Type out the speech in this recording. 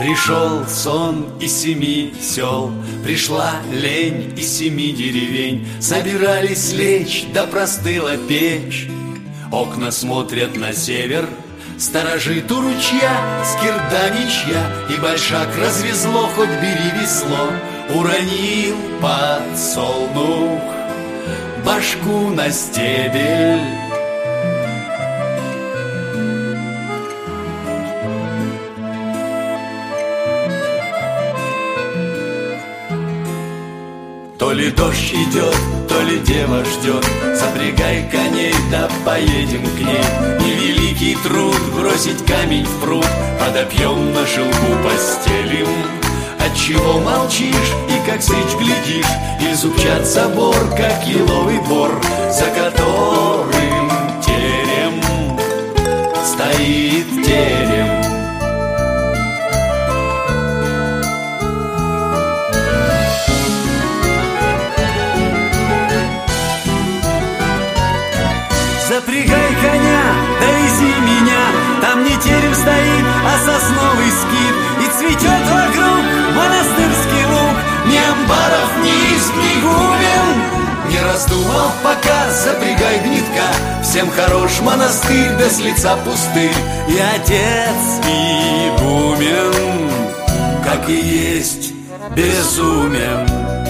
Пришел сон из 7 сел, пришла лень из 7 деревень. Собирались лечь, да простыла печь. Окна смотрят на север, сторожит у ручья скирда ничья. И большак развезло, хоть бери весло. Уронил подсолнух башку на стебель. То ли дождь идет, то ли дева ждет. Запрягай коней, да поедем к ней. Невеликий труд бросить камень в пруд. Подопьем на шелку постелим. Отчего молчишь и как сыч глядишь? И зубчат забор, как еловый бор, за которым терем стоит терем. Запрягай коня, довези меня. Там не терем стоит, а сосновый скит. И цветет вокруг монастырский луг. Ни амбаров, ни изб, ни гумен. Не раздумал пока, запрягай гнетка. Всем хорош монастырь, да с лица пустырь. И отец игумен, как и есть, безумен.